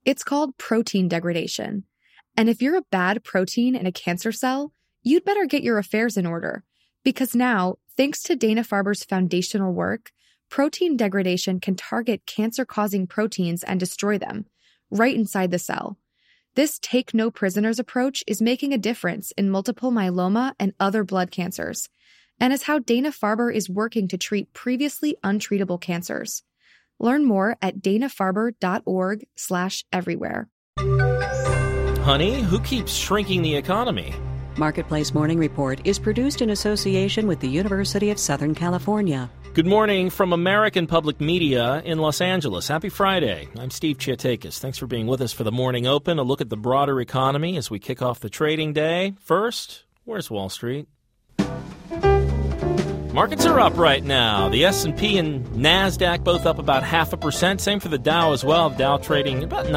It's called protein degradation. And if you're a bad protein in a cancer cell, you'd better get your affairs in order. Because now, thanks to Dana-Farber's foundational work, protein degradation can target cancer-causing proteins and destroy them, right inside the cell. This take-no-prisoners approach is making a difference in multiple myeloma and other blood cancers, and is how Dana-Farber is working to treat previously untreatable cancers. Learn more at danafarber.org/everywhere. Honey, who keeps shrinking the economy? Marketplace Morning Report is produced in association with the University of Southern California. Good morning from American Public Media in Los Angeles. Happy Friday. I'm Steve Chiatakis. Thanks for being with us for the morning open. A look at the broader economy as we kick off the trading day. First, where's Wall Street? Markets are up right now. The S&P and NASDAQ both up about 0.5%. Same for the Dow as well. The Dow trading about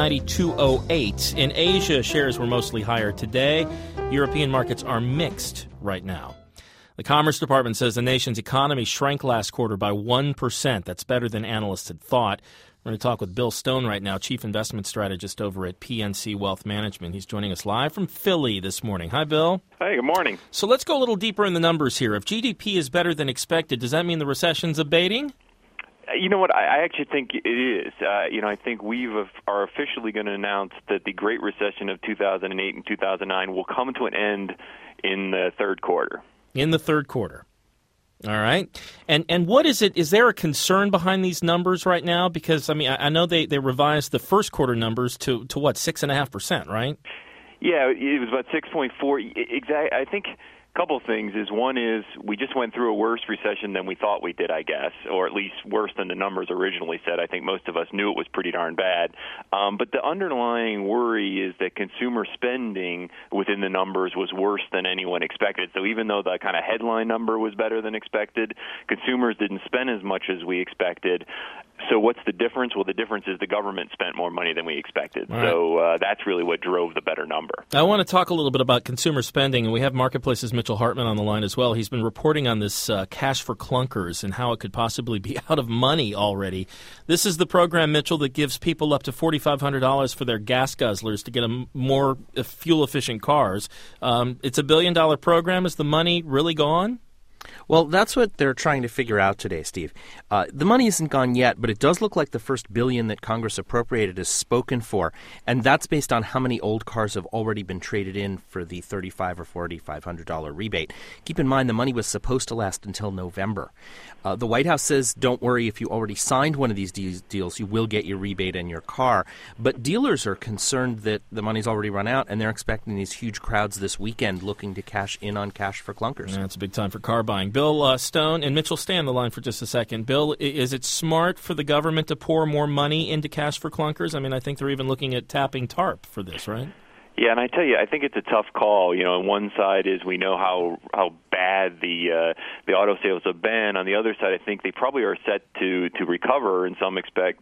92.08. In Asia, shares were mostly higher today. European markets are mixed right now. The Commerce Department says the nation's economy shrank last quarter by 1%. That's better than analysts had thought. We're going to talk with Bill Stone right now, Chief Investment Strategist over at PNC Wealth Management. He's joining us live from Philly this morning. Hi, Bill. Hey, good morning. So let's go a little deeper in the numbers here. If GDP is better than expected, does that mean the recession's abating? You know what? I actually think it is. I think are officially going to announce that the Great Recession of 2008 and 2009 will come to an end in the third quarter. In the third quarter. All right. And what is it? Is there a concern behind these numbers right now? Because, I know they revised the first quarter numbers to what, 6.5%, right? Yeah, it was about 6.4. Exactly. I think a couple of things is one is we just went through a worse recession than we thought we did, I guess, or at least worse than the numbers originally said. I think most of us knew it was pretty darn bad. But the underlying worry is that consumer spending within the numbers was worse than anyone expected. So even though the kind of headline number was better than expected, consumers didn't spend as much as we expected. So what's the difference? Well, the difference is the government spent more money than we expected. Right. So that's really what drove the better number. I want to talk a little bit about consumer spending, and we have Marketplace's Mitchell Hartman on the line as well. He's been reporting on this Cash for Clunkers and how it could possibly be out of money already. This is the program, Mitchell, that gives people up to $4,500 for their gas guzzlers to get more fuel-efficient cars. It's a $1 billion program. Is the money really gone? Well, that's what they're trying to figure out today, Steve. The money isn't gone yet, but it does look like the first $1 billion that Congress appropriated is spoken for, and that's based on how many old cars have already been traded in for the $3,500 or $4,500 rebate. Keep in mind the money was supposed to last until November. The White House says, don't worry, if you already signed one of these deals, you will get your rebate in your car. But dealers are concerned that the money's already run out, and they're expecting these huge crowds this weekend looking to cash in on Cash for Clunkers. Yeah, it's a big time for car buying. Bill Stone and Mitchell, stay on the line for just a second. Bill, is it smart for the government to pour more money into Cash for Clunkers? I think they're even looking at tapping TARP for this, right? Yeah, and I tell you, I think it's a tough call. On one side is we know how bad the auto sales have been. On the other side, I think they probably are set to recover in some respect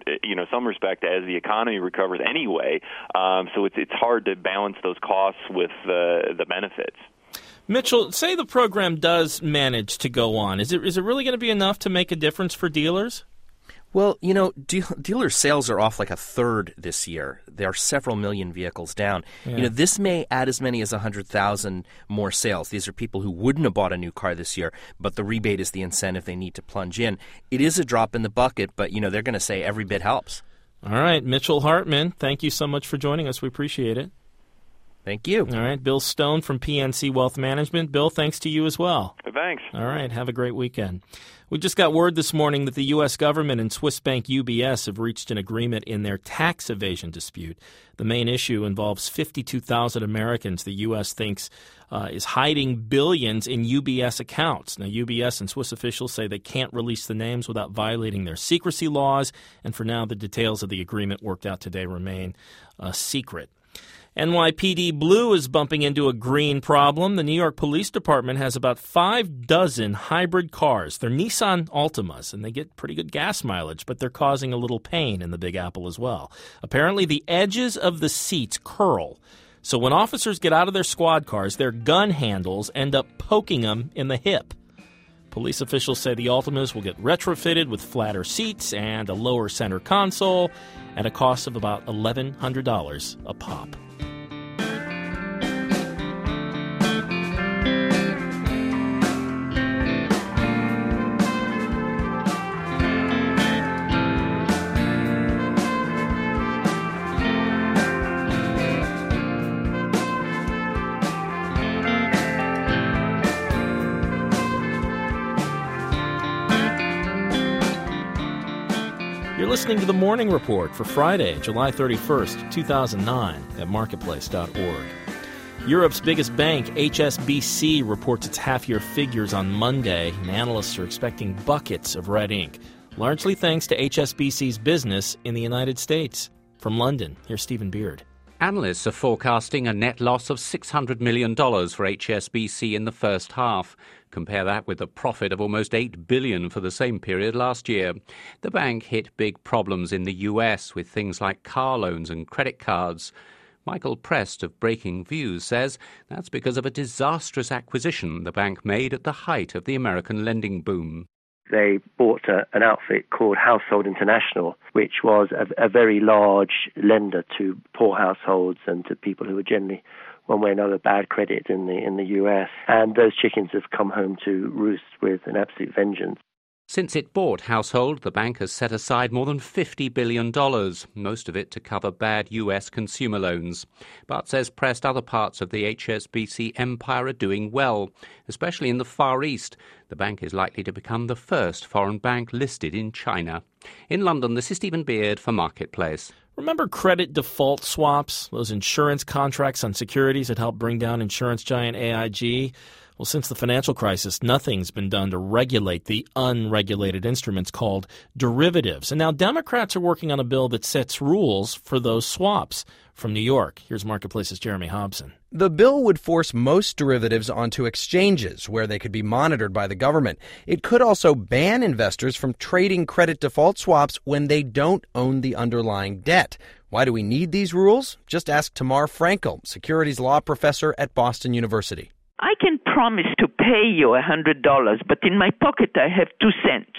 as the economy recovers anyway. So it's hard to balance those costs with the benefits. Mitchell, say the program does manage to go on. Is it really going to be enough to make a difference for dealers? Well, dealer sales are off like a third this year. There are several million vehicles down. Yeah. This may add as many as 100,000 more sales. These are people who wouldn't have bought a new car this year, but the rebate is the incentive they need to plunge in. It is a drop in the bucket, but, they're going to say every bit helps. All right, Mitchell Hartman, thank you so much for joining us. We appreciate it. Thank you. All right, Bill Stone from PNC Wealth Management. Bill, thanks to you as well. Thanks. All right, have a great weekend. We just got word this morning that the U.S. government and Swiss bank UBS have reached an agreement in their tax evasion dispute. The main issue involves 52,000 Americans the U.S. thinks is hiding billions in UBS accounts. Now, UBS and Swiss officials say they can't release the names without violating their secrecy laws, and for now, the details of the agreement worked out today remain secret. NYPD Blue is bumping into a green problem. The New York Police Department has about 6 hybrid cars. They're Nissan Altimas, and they get pretty good gas mileage, but they're causing a little pain in the Big Apple as well. Apparently, the edges of the seats curl. So when officers get out of their squad cars, their gun handles end up poking them in the hip. Police officials say the Altimas will get retrofitted with flatter seats and a lower center console at a cost of about $1,100 a pop. You're listening to The Morning Report for Friday, July 31st, 2009 at marketplace.org. Europe's biggest bank, HSBC, reports its half-year figures on Monday, and analysts are expecting buckets of red ink, largely thanks to HSBC's business in the United States. From London, here's Stephen Beard. Analysts are forecasting a net loss of $600 million for HSBC in the first half. Compare that with a profit of almost $8 billion for the same period last year. The bank hit big problems in the US with things like car loans and credit cards. Michael Prest of Breaking Views says that's because of a disastrous acquisition the bank made at the height of the American lending boom. They bought an outfit called Household International, which was a very large lender to poor households and to people who were generally, one way or another, bad credit in the US. And those chickens have come home to roost with an absolute vengeance. Since it bought Household, the bank has set aside more than $50 billion, most of it to cover bad US consumer loans. But, says Prest, other parts of the HSBC empire are doing well, especially in the Far East. The bank is likely to become the first foreign bank listed in China. In London, this is Stephen Beard for Marketplace. Remember credit default swaps, those insurance contracts on securities that helped bring down insurance giant AIG? Well, since the financial crisis, nothing's been done to regulate the unregulated instruments called derivatives. And now Democrats are working on a bill that sets rules for those swaps. From New York, here's Marketplace's Jeremy Hobson. The bill would force most derivatives onto exchanges where they could be monitored by the government. It could also ban investors from trading credit default swaps when they don't own the underlying debt. Why do we need these rules? Just ask Tamar Frankel, securities law professor at Boston University. I can promise to pay you $100, but in my pocket I have 2 cents.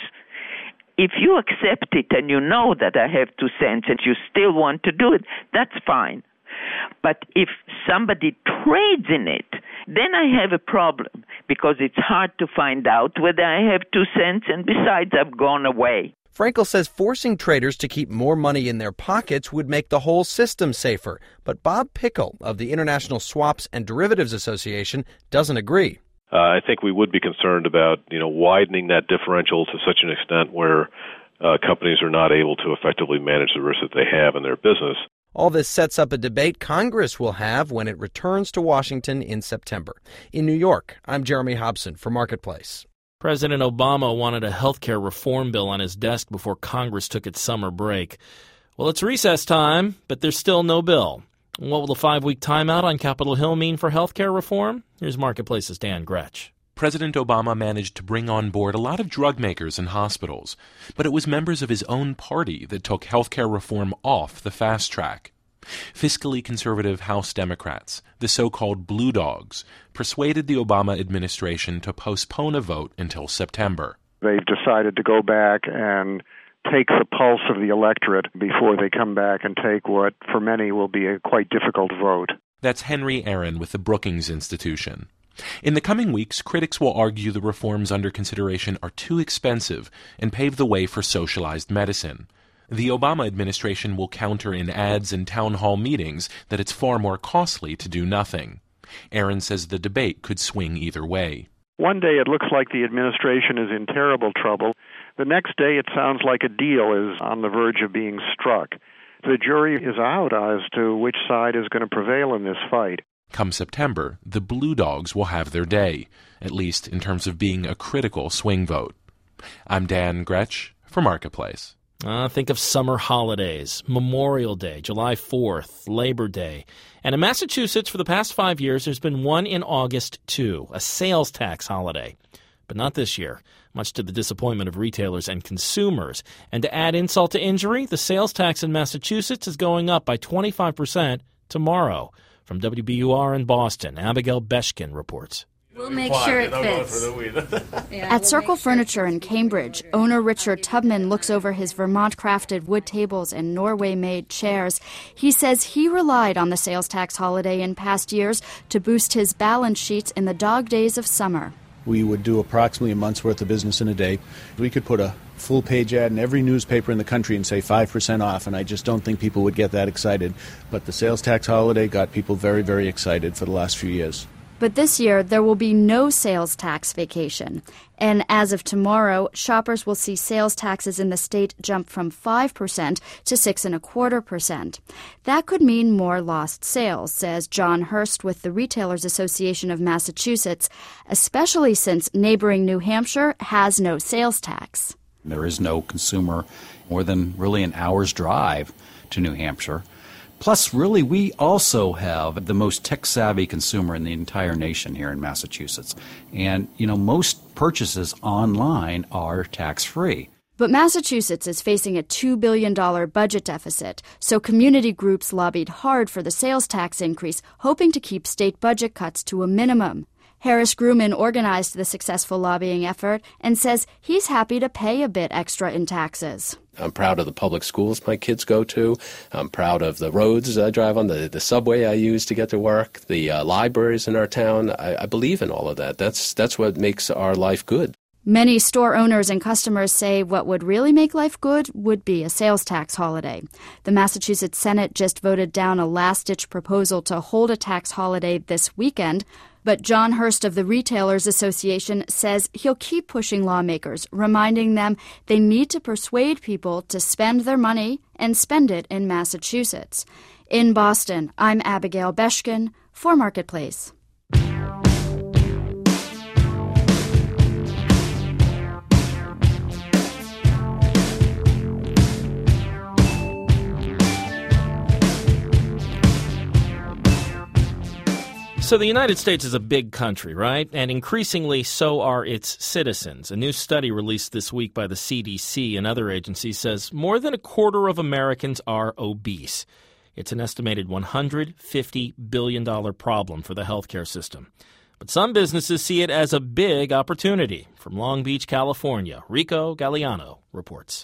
If you accept it and you know that I have 2 cents and you still want to do it, that's fine. But if somebody trades in it, then I have a problem because it's hard to find out whether I have 2 cents, and besides, I've gone away. Frankel says forcing traders to keep more money in their pockets would make the whole system safer. But Bob Pickle of the International Swaps and Derivatives Association doesn't agree. I think we would be concerned about, widening that differential to such an extent where companies are not able to effectively manage the risk that they have in their business. All this sets up a debate Congress will have when it returns to Washington in September. In New York, I'm Jeremy Hobson for Marketplace. President Obama wanted a health care reform bill on his desk before Congress took its summer break. Well, it's recess time, but there's still no bill. What will the 5-week timeout on Capitol Hill mean for health care reform? Here's Marketplace's Dan Gretsch. President Obama managed to bring on board a lot of drug makers and hospitals, but it was members of his own party that took health care reform off the fast track. Fiscally conservative House Democrats, the so-called Blue Dogs, persuaded the Obama administration to postpone a vote until September. They've decided to go back and take the pulse of the electorate before they come back and take what, for many, will be a quite difficult vote. That's Henry Aaron with the Brookings Institution. In the coming weeks, critics will argue the reforms under consideration are too expensive and pave the way for socialized medicine. The Obama administration will counter in ads and town hall meetings that it's far more costly to do nothing. Aaron says the debate could swing either way. One day it looks like the administration is in terrible trouble. The next day it sounds like a deal is on the verge of being struck. The jury is out as to which side is going to prevail in this fight. Come September, the Blue Dogs will have their day, at least in terms of being a critical swing vote. I'm Dan Gretsch for Marketplace. Think of summer holidays, Memorial Day, July 4th, Labor Day. And in Massachusetts, for the past 5 years, there's been one in August, too, a sales tax holiday. But not this year, much to the disappointment of retailers and consumers. And to add insult to injury, the sales tax in Massachusetts is going up by 25% tomorrow. From WBUR in Boston, Abigail Beshkin reports. We'll make sure it fits. At Circle Furniture in Cambridge, owner Richard Tubman looks over his Vermont-crafted wood tables and Norway-made chairs. He says he relied on the sales tax holiday in past years to boost his balance sheets in the dog days of summer. We would do approximately a month's worth of business in a day. We could put a full-page ad in every newspaper in the country and say 5% off, and I just don't think people would get that excited. But the sales tax holiday got people very, very excited for the last few years. But this year, there will be no sales tax vacation. And as of tomorrow, shoppers will see sales taxes in the state jump from 5% to 6.25%. That could mean more lost sales, says John Hurst with the Retailers Association of Massachusetts, especially since neighboring New Hampshire has no sales tax. There is no consumer more than really an hour's drive to New Hampshire. Plus, really, we also have the most tech-savvy consumer in the entire nation here in Massachusetts. And, most purchases online are tax-free. But Massachusetts is facing a $2 billion budget deficit, so community groups lobbied hard for the sales tax increase, hoping to keep state budget cuts to a minimum. Harris Grumman organized the successful lobbying effort and says he's happy to pay a bit extra in taxes. I'm proud of the public schools my kids go to. I'm proud of the roads I drive on, the subway I use to get to work, the libraries in our town. I believe in all of that. That's what makes our life good. Many store owners and customers say what would really make life good would be a sales tax holiday. The Massachusetts Senate just voted down a last-ditch proposal to hold a tax holiday this weekend. But John Hurst of the Retailers Association says he'll keep pushing lawmakers, reminding them they need to persuade people to spend their money and spend it in Massachusetts. In Boston, I'm Abigail Beshkin for Marketplace. So the United States is a big country, right? And increasingly so are its citizens. A new study released this week by the CDC and other agencies says more than a quarter of Americans are obese. It's an estimated $150 billion problem for the healthcare system. But some businesses see it as a big opportunity. From Long Beach, California, Rico Galliano reports.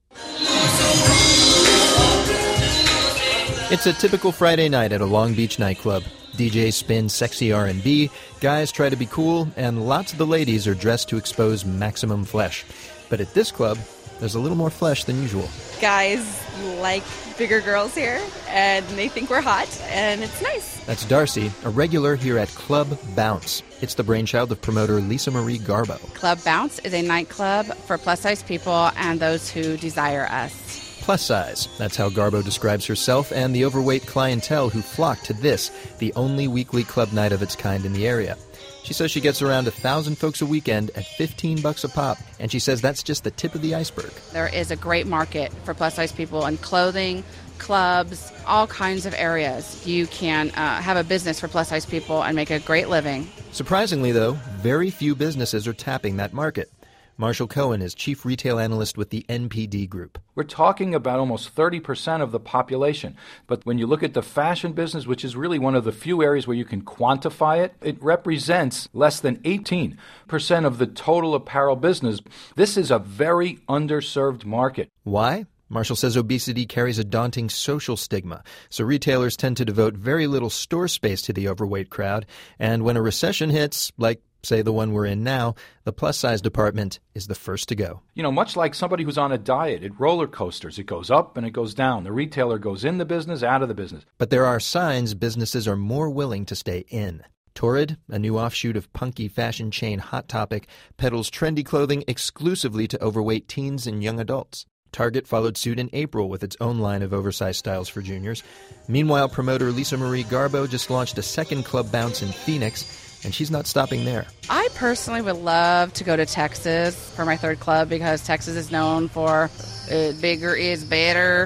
It's a typical Friday night at a Long Beach nightclub. DJs spin sexy R&B, guys try to be cool, and lots of the ladies are dressed to expose maximum flesh. But at this club, there's a little more flesh than usual. Guys like bigger girls here, and they think we're hot, and it's nice. That's Darcy, a regular here at Club Bounce. It's the brainchild of promoter Lisa Marie Garbo. Club Bounce is a nightclub for plus-size people and those who desire us. Plus size. That's how Garbo describes herself and the overweight clientele who flock to this, the only weekly club night of its kind in the area. She says she gets around 1,000 folks a weekend at $15 a pop, and she says that's just the tip of the iceberg. There is a great market for plus-size people in clothing, clubs, all kinds of areas. You can have a business for plus-size people and make a great living. Surprisingly, though, very few businesses are tapping that market. Marshall Cohen is chief retail analyst with the NPD Group. We're talking about almost 30% of the population. But when you look at the fashion business, which is really one of the few areas where you can quantify it, it represents less than 18% of the total apparel business. This is a very underserved market. Why? Marshall says obesity carries a daunting social stigma, so retailers tend to devote very little store space to the overweight crowd. And when a recession hits, like say the one we're in now, the plus-size department is the first to go. Much like somebody who's on a diet, it roller coasters. It goes up and it goes down. The retailer goes in the business, out of the business. But there are signs businesses are more willing to stay in. Torrid, a new offshoot of punky fashion chain Hot Topic, peddles trendy clothing exclusively to overweight teens and young adults. Target followed suit in April with its own line of oversized styles for juniors. Meanwhile, promoter Lisa Marie Garbo just launched a second Club Bounce in Phoenix, and she's not stopping there. I personally would love to go to Texas for my third club because Texas is known for bigger is better.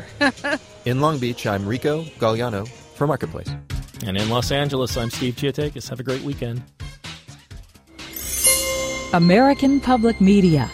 In Long Beach, I'm Rico Galliano for Marketplace. And in Los Angeles, I'm Steve Giatakis. Have a great weekend. American Public Media.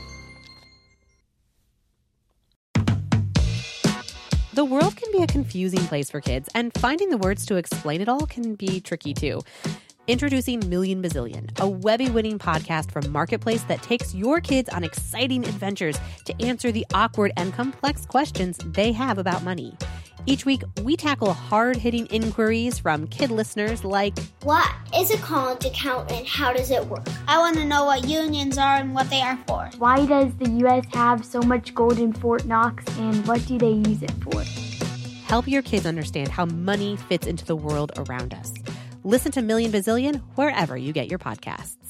The world can be a confusing place for kids, and finding the words to explain it all can be tricky too. Introducing Million Bazillion, a Webby-winning podcast from Marketplace that takes your kids on exciting adventures to answer the awkward and complex questions they have about money. Each week, we tackle hard-hitting inquiries from kid listeners like, what is a college account and how does it work? I want to know what unions are and what they are for. Why does the U.S. have so much gold in Fort Knox and what do they use it for? Help your kids understand how money fits into the world around us. Listen to Million Bazillion wherever you get your podcasts.